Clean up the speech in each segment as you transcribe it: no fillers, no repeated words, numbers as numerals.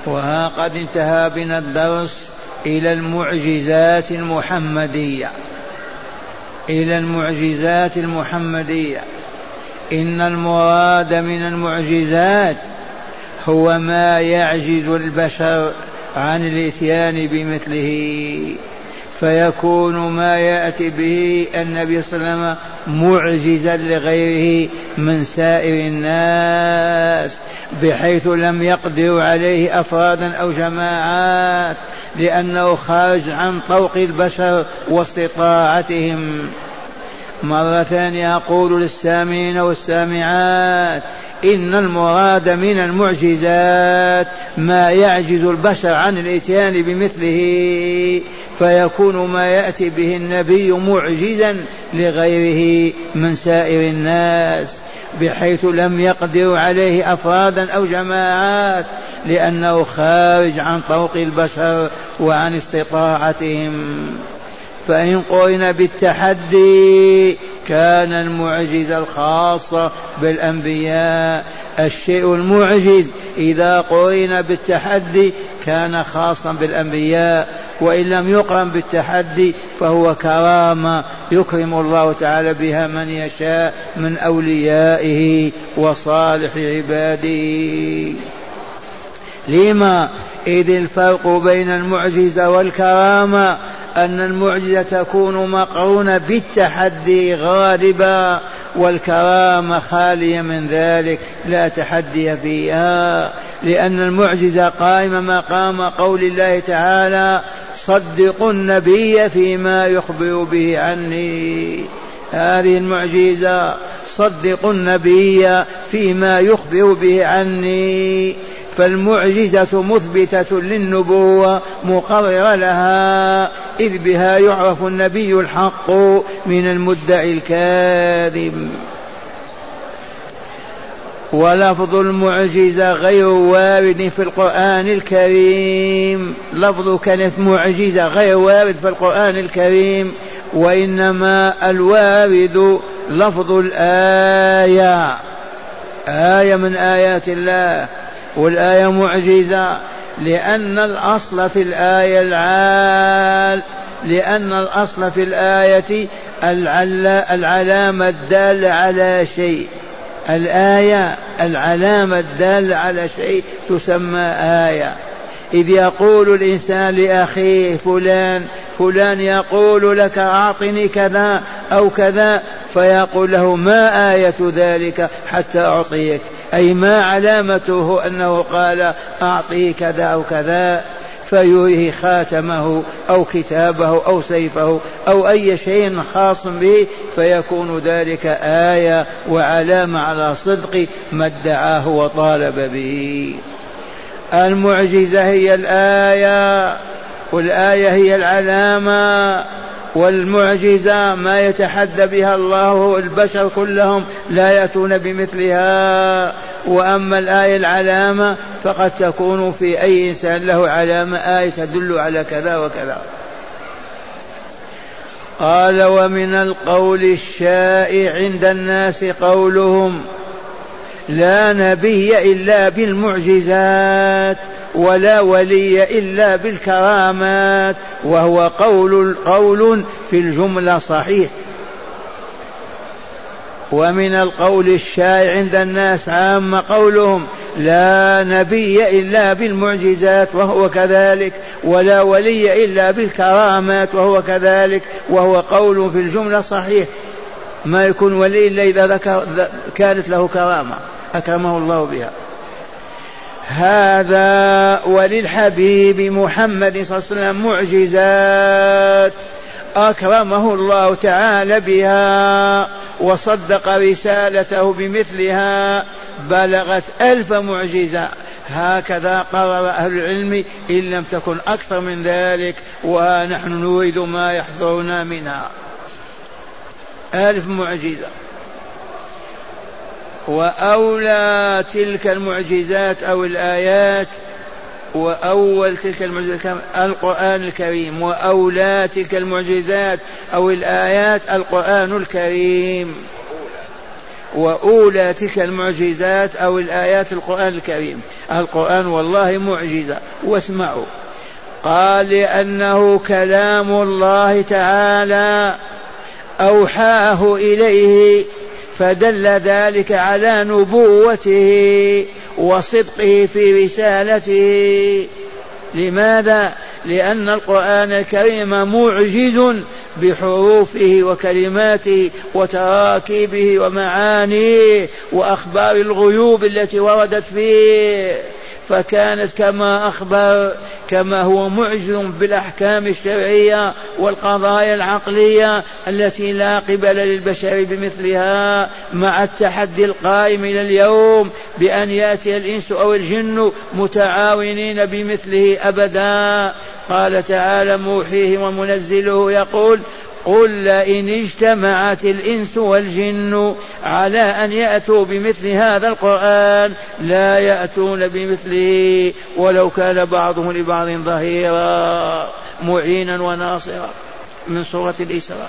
وها قد انتهى بنا الدرس إلى المعجزات المحمدية. إن المراد من المعجزات هو ما يعجز البشر عن الاتيان بمثله، فيكون ما يأتي به النبي صلى الله عليه وسلم معجزا لغيره من سائر الناس، بحيث لم يقدروا عليه أفرادا أو جماعات، لأنه خارج عن طوق البشر واستطاعتهم. مرة ثانية أقول للسامعين والسامعات: إن المراد من المعجزات ما يعجز البشر عن الاتيان بمثله، فيكون ما يأتي به النبي معجزا لغيره من سائر الناس، بحيث لم يقدروا عليه أفرادا أو جماعات، لأنه خارج عن طوق البشر وعن استطاعتهم. فإن قرن بالتحدي كان المعجزة الخاصة بالأنبياء. الشيء المعجز إذا قرن بالتحدي كان خاصا بالأنبياء، وإن لم يقرن بالتحدي فهو كرامة يكرم الله تعالى بها من يشاء من أوليائه وصالح عباده. لما؟ إذ الفرق بين المعجزة والكرامة أن المعجزة تكون مقرونة بالتحدي غالبا، والكرامة خالية من ذلك لا تحدي فيها، لأن المعجزة قائمة مقام قول الله تعالى: صدقوا النبي فيما يخبر به عني. هذه المعجزة، صدقوا النبي فيما يخبر به عني. فالمعجزة مثبتة للنبوة مقررة لها، إذ بها يعرف النبي الحق من المدعي الكاذب. ولفظ المعجزة غير وارد في القرآن الكريم. لفظ كلمة معجزة غير وارد في القرآن الكريم، وإنما الوارد لفظ الآية، آية من آيات الله، والآية معجزة، لأن الأصل في الآية العلامة الدالة على شيء. الآية العلامة الدالة على شيء تسمى آية. إذ يقول الإنسان لأخيه فلان يقول لك أعطني كذا أو كذا، فيقول له: ما آية ذلك حتى أعطيك؟ أي ما علامته أنه قال أعطيه كذا أو كذا، فيريه خاتمه أو كتابه أو سيفه أو أي شيء خاص به، فيكون ذلك آية وعلامة على صدق ما ادعاه وطالب به. المعجزة هي الآية، والآية هي العلامة، والمعجزة ما يتحدى بها الله، البشر كلهم لا يأتون بمثلها. وأما الآية العلامة فقد تكون في أي إنسان له علامة، آية تدل على كذا وكذا. قال: ومن القول الشائع عند الناس قولهم: لا نبي إلا بالمعجزات، ولا ولي إلا بالكرامات، وهو قول في الجملة صحيح. ومن القول الشائع عند الناس عام قولهم: لا نبي إلا بالمعجزات، وهو كذلك، ولا ولي إلا بالكرامات، وهو كذلك، وهو قول في الجملة صحيح. ما يكون ولي إلا إذا كانت له كرامة أكرمه الله بها. هذا وللحبيب محمد صلى الله عليه وسلم معجزات أكرمه الله تعالى بها وصدق رسالته بمثلها، بلغت 1000 معجزة. هكذا قرر أهل العلم، إن لم تكن أكثر من ذلك، ونحن نريد ما يحضرنا منها. 1000 معجزة. وأولى تلك المعجزات أو الآيات، وأول تلك المعجزات القرآن الكريم، وأولى تلك المعجزات أو الآيات القرآن الكريم، وأولى تلك المعجزات أو الآيات القرآن الكريم. القرآن والله معجزة. واسمعوا، قال لأنه كلام الله تعالى أوحاه إليه، فدل ذلك على نبوته وصدقه في رسالته. لماذا؟ لأن القرآن الكريم معجز بحروفه وكلماته وتراكيبه ومعانيه وأخبار الغيوب التي وردت فيه، فكانت كما أخبر كما هو معجز بالأحكام الشرعية والقضايا العقلية التي لا قبل للبشر بمثلها، مع التحدي القائم إلى اليوم بأن يأتي الإنس أو الجن متعاونين بمثله أبدا. قال تعالى موحيه ومنزله يقول: قل لئن اجتمعت الإنس والجن على أن يأتوا بمثل هذا القرآن لا يأتون بمثله ولو كان بعضهم لبعض ظهيرا معينا وناصرا. من سورة الإسراء.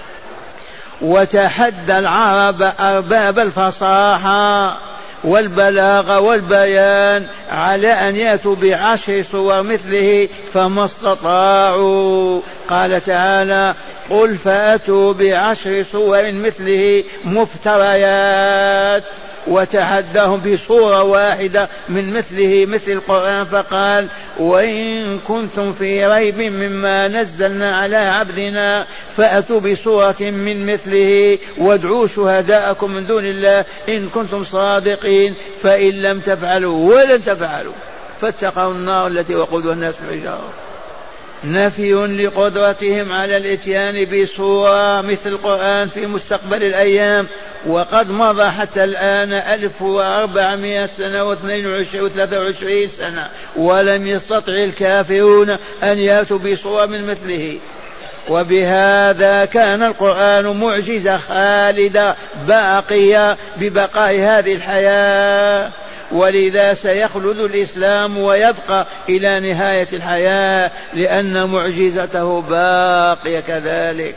وتحدى العرب أرباب الفصاحة والبلاغة والبيان على أن يأتوا بعشر صور مثله فما استطاعوا. قال تعالى: قل فأتوا بعشر صور مثله مفتريات، وتحداهم بصورة واحدة من مثله مثل القرآن، فقال: وإن كنتم في ريب مما نزلنا على عبدنا فأتوا بصورة من مثله وادعوا شهداءكم من دون الله إن كنتم صادقين، فإن لم تفعلوا ولن تفعلوا فاتقوا النار التي وقودها الناس والحجارة. نفي لقدرتهم على الاتيان بصورة مثل القرآن في مستقبل الأيام، وقد مضى حتى الآن 1400 سنة و23 سنة ولم يستطع الكافرون أن يأتوا بصورة من مثله. وبهذا كان القرآن معجزة خالدة باقية ببقاء هذه الحياة، ولذا سيخلد الإسلام ويبقى إلى نهاية الحياة لأن معجزته باقية كذلك.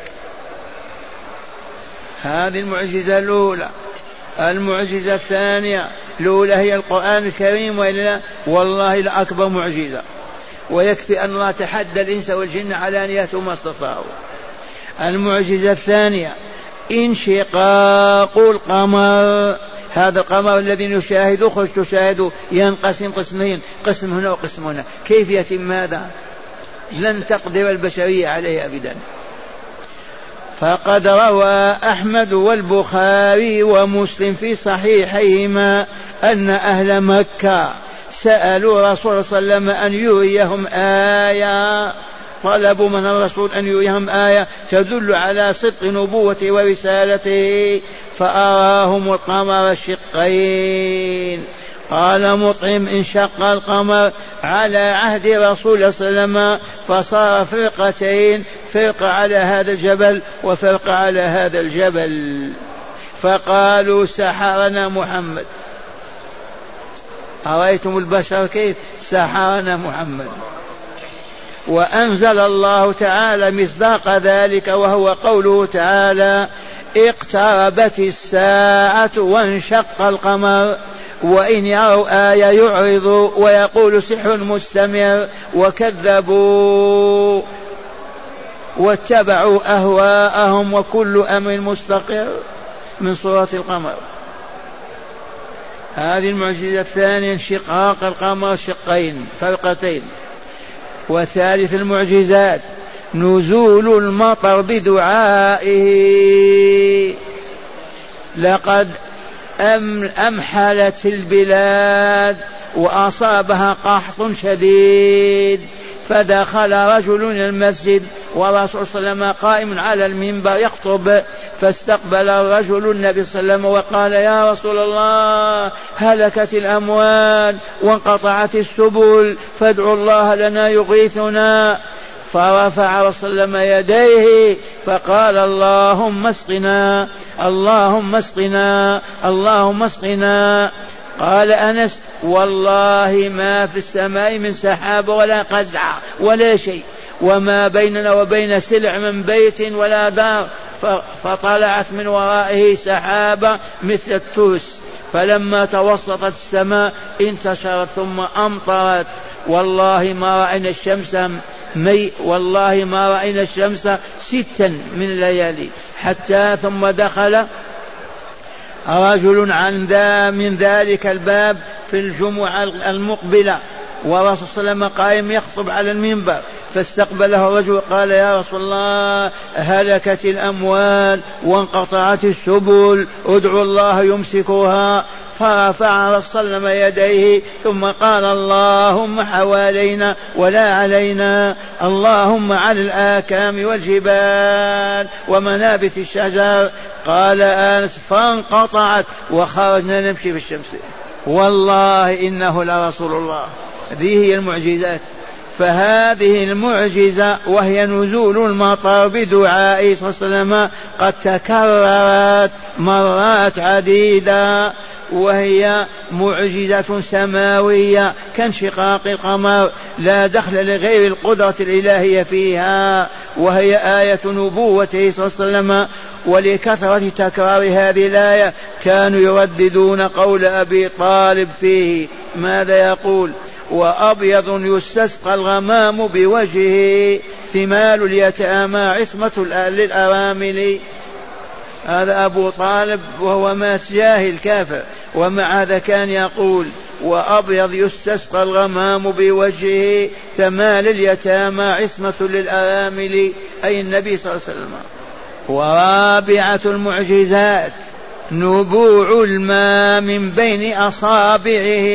هذه المعجزة الأولى. المعجزة الثانية، الأولى هي القرآن الكريم، وإلا والله لأكبر معجزة، ويكفي أن الله تحدى الإنس والجن على أن يأتوا ما استطاعوا. المعجزة الثانية انشقاق القمر. هذا القمر الذي نشاهده خذ تشاهده ينقسم قسمين، قسم هنا وقسم هنا، كيف يتم هذا؟ لن تقدر البشرية عليه أبدا. فقد روى أحمد والبخاري ومسلم في صحيحيهما أن أهل مكة سألوا رسول صلى الله عليه وسلم أن يريهم آية، طلبوا من الرسول أن يريهم آية تدل على صدق نبوته ورسالته، فأراهم القمر شقين. قال مطعم: انشق القمر على عهد رسول الله صلى الله عليه وسلم فصار فرقتين، فرقة على هذا الجبل وفرقة على هذا الجبل، فقالوا: سحرنا محمد. أرأيتم البشر كيف سحرنا محمد. وأنزل الله تعالى مصداق ذلك وهو قوله تعالى: اقتربت الساعة وانشق القمر وإن يروا آية يعرضوا ويقول سحر مستمر، وكذبوا واتبعوا أهواءهم وكل أمر مستقر. من سورة القمر. هذه المعجزة الثانية انشقاق القمر شقين فرقتين. وثالث المعجزات نزول المطر بدعائه. لقد أمحلت البلاد وأصابها قحط شديد، فدخل رجل المسجد والرسول صلى الله عليه وسلم قائم على المنبر يخطب، فاستقبل الرجل النبي صلى الله عليه وسلم وقال: يا رسول الله، هلكت الأموال وانقطعت السبل، فادعوا الله لنا يغيثنا. فرفع رسول الله صلى الله عليه وسلم يديه فقال: اللهم اسقنا، اللهم اسقنا، اللهم اسقنا. قال أنس: والله ما في السماء من سحاب ولا قزع ولا شيء، وما بيننا وبين سلع من بيت ولا دار، فطلعت من ورائه سحابة مثل الترس، فلما توسطت السماء انتشرت ثم أمطرت. والله ما رأينا الشمس 6 من الليالي حتى ثم دخل رجل من ذلك الباب في الجمعة المقبلة، ورسول صلى الله عليه وسلم قائم يخطب على المنبر، فاستقبله الرجل قال: يا رسول الله، هلكت الأموال وانقطعت السبل، ادعوا الله يمسكها. فرفع رسول صلى الله عليه وسلم يديه ثم قال: اللهم حوالينا ولا علينا، اللهم على الآكام والجبال ومنابت الشجر. قال أنس: فانقطعت وخرجنا نمشي في الشمس. والله إنه لرسول الله. هذه هي المعجزات. فهذه المعجزة وهي نزول المطر بدعاء صلى الله عليه وسلم قد تكررت مرات عديدة، وهي معجزة سماوية كانشقاق القمر، لا دخل لغير القدرة الإلهية فيها، وهي آية نبوته صلى الله عليه وسلم. ولكثرة تكرار هذه الآية كانوا يرددون قول أبي طالب فيه، ماذا يقول؟ وأبيض يستسقى الغمام بوجهه، ثمال اليتامى عصمة للأرامل. هذا أبو طالب وهو مات جاهل كافر، ومع هذا كان يقول: وأبيض يستسقى الغمام بوجهه، ثمال اليتامى عصمة للأرامل، أي النبي صلى الله عليه وسلم. ورابعة المعجزات نبوع الماء من بين أصابعه،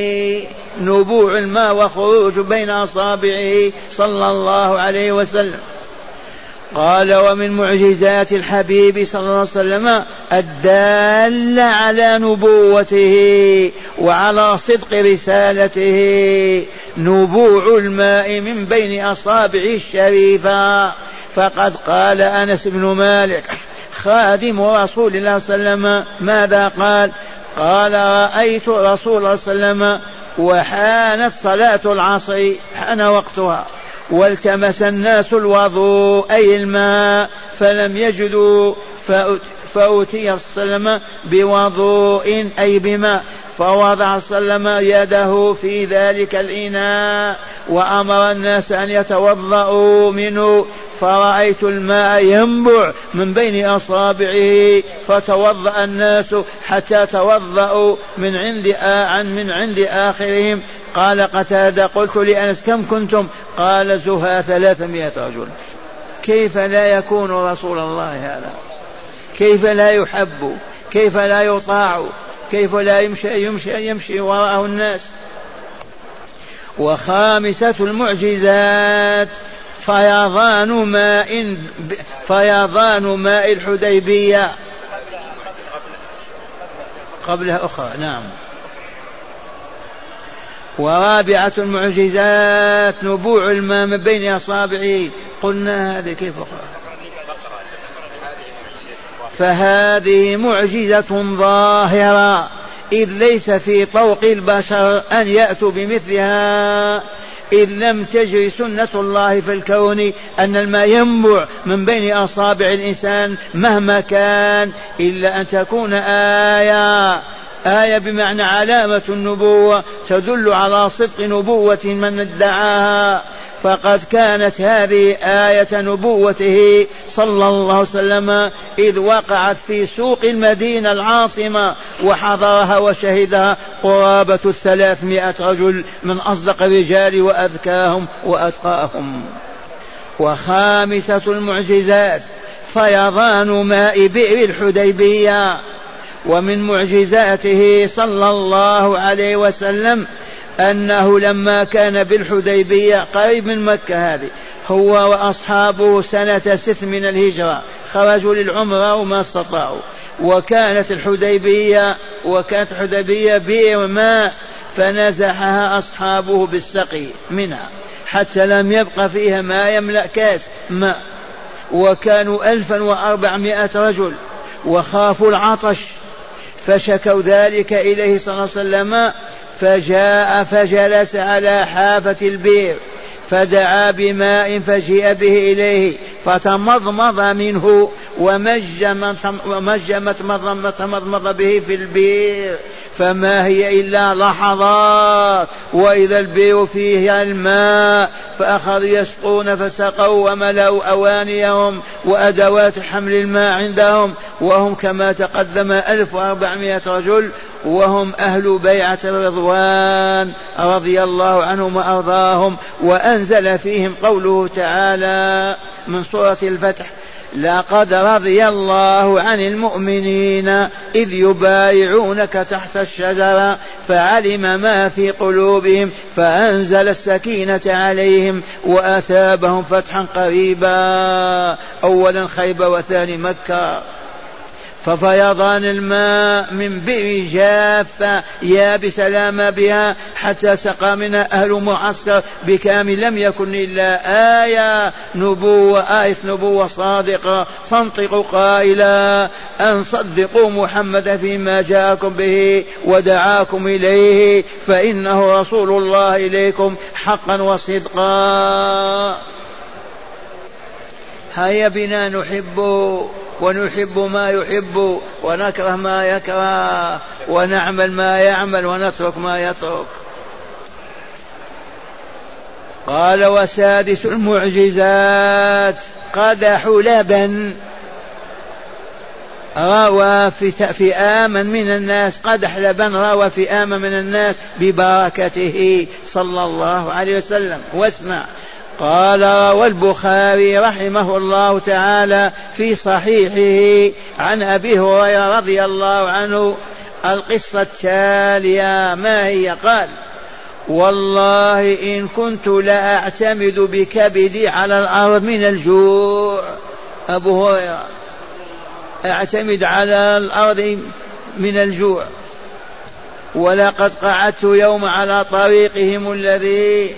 نبوع الماء وخروج بين أصابعه صلى الله عليه وسلم. قال: ومن معجزات الحبيب صلى الله عليه وسلم الدالة على نبوته وعلى صدق رسالته نبوع الماء من بين أصابعه الشريفة. فقد قال أنس بن مالك خادم رسول الله صلى الله عليه وسلم ماذا قال؟ قال: رأيت رسول الله صلى الله عليه وسلم وحانت صلاة العصر، حان وقتها، والتمس الناس الوضوء أي الماء فلم يجدوا، فأتي صلى الله عليه وسلم بوضوء أي بماء، فوضع صلى الله عليه وسلم يده في ذلك الإناء وأمر الناس أن يتوضأوا منه، فرأيت الماء ينبع من بين أصابعه، فتوضأ الناس حتى توضأوا من عند آخرهم. قال قتادة: قلت لأنس: كم كنتم؟ قال: زها 300 رجل. كيف لا يكون رسول الله هذا؟ كيف لا يحب؟ كيف لا يطاع؟ كيف لا يمشي وراءه الناس؟ وخامسة المعجزات فيضان ماء الحديبية. قبلها أخرى، نعم. ورابعة المعجزات نبوع الماء من بين أصابعه. قلنا هذه كيف أخرى؟ فهذه معجزة ظاهرة، إذ ليس في طوق البشر أن يأتوا بمثلها، إذ لم تجري سنة الله في الكون أن الماء ينبع من بين أصابع الإنسان مهما كان، إلا أن تكون آية بمعنى علامة النبوة تدل على صدق نبوة من ادعاها. فقد كانت هذه آية نبوته صلى الله عليه وسلم إذ وقعت في سوق المدينة العاصمة، وحضرها وشهدها قرابة 300 رجل من أصدق الرجال وأذكاهم وأتقاهم. وخامسة المعجزات فيضان ماء بئر الحديبية. ومن معجزاته صلى الله عليه وسلم أنه لما كان بالحديبية قريب من مكة، هذه هو وأصحابه سنة 6 من الهجرة، خرجوا للعمرة وما استطاعوا، وكانت الحديبية بئر ماء، فنزحها أصحابه بالسقي منها حتى لم يبق فيها ما يملأ كاس ماء، وكانوا 1400 رجل وخافوا العطش، فشكوا ذلك إليه صلى الله عليه وسلم، فجاء فجلس على حافة البئر فدعا بماء فجيء به إليه فتمضمض منه ومجمت مر به في البئر، فما هي إلا لحظات وإذا البئر فيه الماء، فأخذوا يسقون فسقوا وملأوا أوانيهم وأدوات حمل الماء عندهم، وهم كما تقدم 1400 رجل، وهم أهل بيعة الرضوان رضي الله عنهم وأرضاهم. وأنزل فيهم قوله تعالى من سورة الفتح: لقد رضي الله عن المؤمنين إذ يبايعونك تحت الشجرة فعلم ما في قلوبهم فأنزل السكينة عليهم وأثابهم فتحا قريبا. أولا خيبر وثاني مكة. ففيضان الماء من بئر جافة يابس لا ماء بها حتى سقى منها أهل معسكر بكامل، لم يكن إلا آية نبوة صادقة تنطق قائلا أن صدقوا محمد فيما جاءكم به ودعاكم إليه فإنه رسول الله إليكم حقا وصدقا. هيا بنا نحب ونحب ما يحب ونكره ما يكره ونعمل ما يعمل ونترك ما يترك. قال: وسادس المعجزات قدح لبن روى فئاما من الناس، قدح لبن روى فئاما من الناس ببركته صلى الله عليه وسلم. واسمع: قال روى البخاري رحمه الله تعالى في صحيحه عن أبي هريرة رضي الله عنه القصة التالية. ما هي؟ قال: والله إن كنت لأعتمد بكبدي على الأرض من الجوع. أبو هريرة: أعتمد على الأرض من الجوع. ولقد قعدت يوم على طريقهم الذي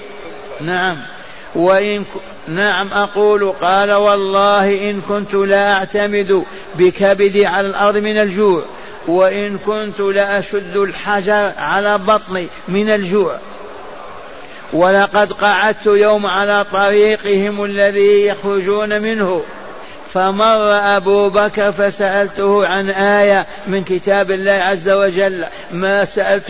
نعم أقول. قال: والله إن كنت لا أعتمد بكبدي على الأرض من الجوع، وإن كنت لأشد الحجر على بطني من الجوع. ولقد قعدت يوم على طريقهم الذي يخرجون منه، فمر أبو بكر فسألته عن آية من كتاب الله عز وجل، ما سألت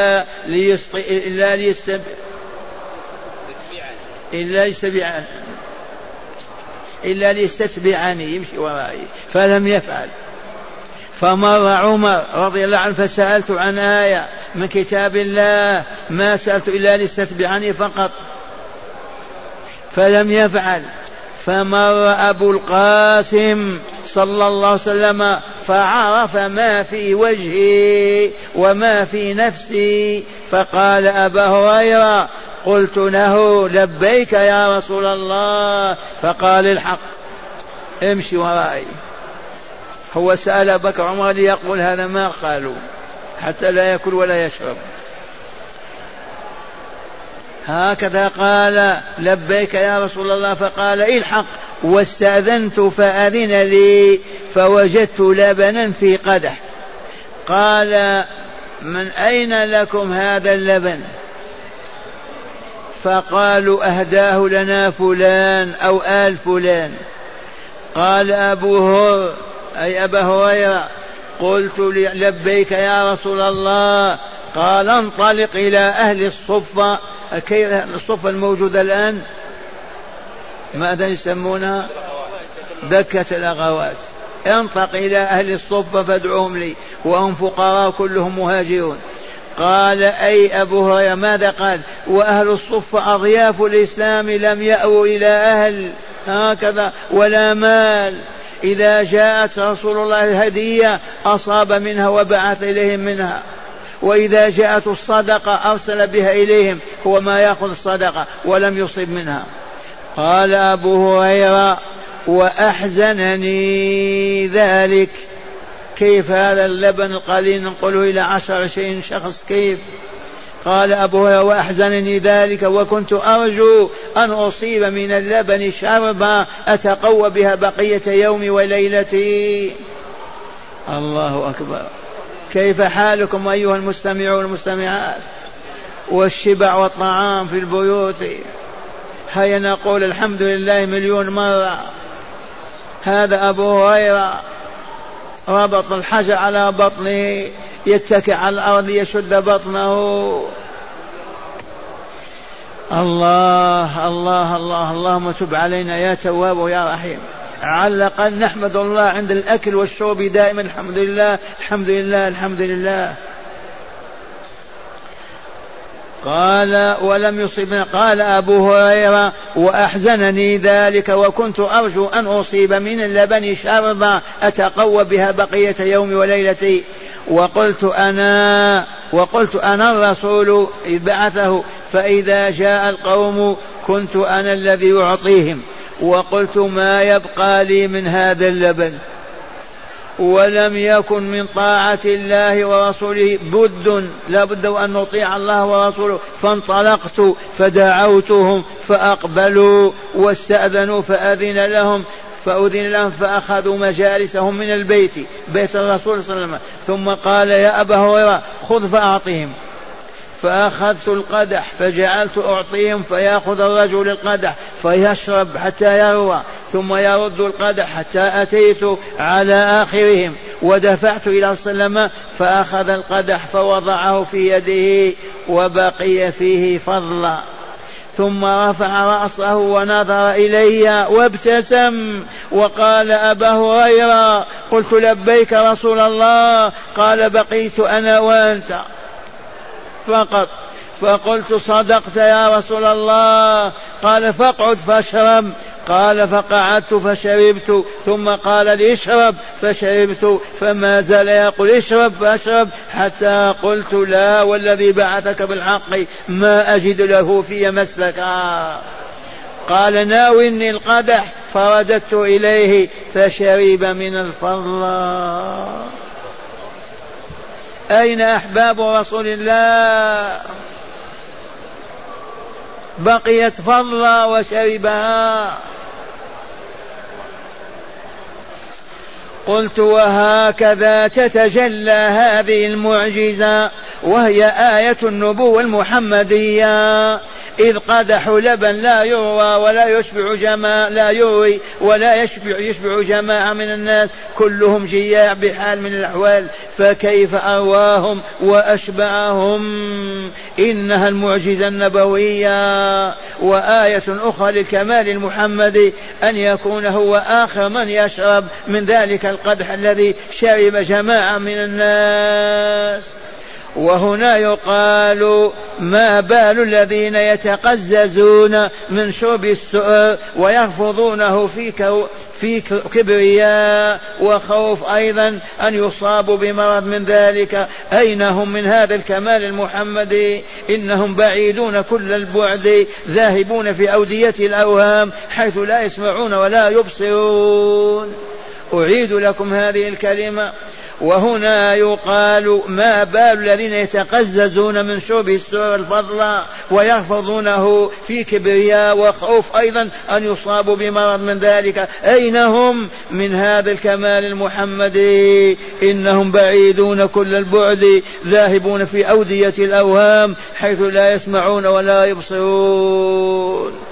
إلا ليستتبعني يمشي ورائي، فلم يفعل. فمر عمر رضي الله عنه فسألت عن آية من كتاب الله، ما سألت إلا ليستتبعني فقط، فلم يفعل. فمر أبو القاسم صلى الله عليه وسلم فعرف ما في وجهي وما في نفسي، فقال: أبا هريرة. قلت له: لبيك يا رسول الله. فقال: الحق، امشي ورائي. هو سأل بكر عمر ليقول هذا ما قالوا حتى لا يأكل ولا يشرب. هكذا قال: لبيك يا رسول الله. فقال: الحق. واستأذنت فأذن لي فوجدت لبنا في قدح. قال: من أين لكم هذا اللبن؟ فقالوا: أهداه لنا فلان أو آل فلان. قال أبا هريرة: قلت: لبيك يا رسول الله. قال: انطلق إلى أهل الصفة. الصفة الموجودة الآن ماذا يسمونها؟ دكة الأغوات. انطلق إلى أهل الصفة فادعوهم لي، وهم فقراء كلهم مهاجرون. قال: أي أبو هريرة ماذا قال؟ وأهل الصفة أضياف الإسلام لم يأووا إلى أهل هكذا ولا مال. إذا جاءت رسول الله الهدية أصاب منها وبعث إليهم منها، وإذا جاءت الصدقة أرسل بها إليهم، هو ما يأخذ الصدقة ولم يصب منها. قال أبو هريرة: وأحزنني ذلك. كيف هذا اللبن القليل ننقله إلى 10-20 شخص كيف؟ قال أبو هريرة: وأحزنني ذلك، وكنت أرجو أن أصيب من اللبن شربا أتقوى بها بقية يومي وليلتي. الله أكبر. كيف حالكم أيها المستمعون والمستمعات؟ والشبع والطعام في البيوت. هيا نقول الحمد لله 1,000,000 مرة. هذا أبو هريرة ربط الحجر على بطنه يتكئ على الأرض يشد بطنه. الله الله الله اللهم تب علينا يا تواب يا رحيم. على الأقل نحمد الله عند الأكل والشرب دائما الحمد لله الحمد لله الحمد لله. قال ولم يصبنا. قال أبو هريرة وأحزنني ذلك وكنت أرجو أن أصيب من اللبن شربا أتقوى بها بقية يوم وليلتي. وقلت أنا الرسول إذ بعثه فإذا جاء القوم كنت أنا الذي أعطيهم. وقلت ما يبقى لي من هذا اللبن ولم يكن من طاعة الله ورسوله بد لابد أن نطيع الله ورسوله. فانطلقت فدعوتهم فأقبلوا واستأذنوا فأذن لهم فأخذوا مجالسهم من البيت بيت الرسول صلى الله عليه وسلم. ثم قال يا أبا هريرة خذ فأعطهم. فأخذت القدح فجعلت أعطيهم فيأخذ الرجل القدح فيشرب حتى يروى ثم يرد القدح حتى أتيت على آخرهم ودفعت إلى السلم فأخذ القدح فوضعه في يده وبقي فيه فضلا. ثم رفع رأسه ونظر إلي وابتسم وقال أبا هريرة. قلت لبيك رسول الله. قال بقيت أنا وأنت فقط. فقلت صدقت يا رسول الله. قال فاقعد فاشرب. قال فقعدت فشربت ثم قال لي اشرب فشربت فما زال يقول اشرب فاشرب حتى قلت لا والذي بعثك بالحق ما أجد له في مسلكا. قال ناولني القدح فرددت إليه فشرب من الفضل. أين أحباب رسول الله؟ بقيت فضلا وشربها. قلت وهكذا تتجلى هذه المعجزة وهي آية النبوة المحمدية. إذ قدح لبن لا يروى ولا يشبع يشبع جماعة من الناس كلهم جياع بحال من الأحوال فكيف أرواهم وأشبعهم. إنها المعجزة النبوية. وآية أخرى للكمال المحمدي أن يكون هو آخر من يشرب من ذلك القدح الذي شرب جماعة من الناس. وهنا يقال ما بال الذين يتقززون من شرب السؤر ويرفضونه في كبرياء وخوف أيضا أن يصابوا بمرض من ذلك. أين هم من هذا الكمال المحمدي؟ إنهم بعيدون كل البعد ذاهبون في أودية الأوهام حيث لا يسمعون ولا يبصرون. أعيد لكم هذه الكلمة. وهنا يقال ما بال الذين يتقززون من شرب السؤر الفضل ويرفضونه في كبرياء وخوف أيضا أن يصابوا بمرض من ذلك. أين هم من هذا الكمال المحمدي؟ إنهم بعيدون كل البعد ذاهبون في أودية الأوهام حيث لا يسمعون ولا يبصرون.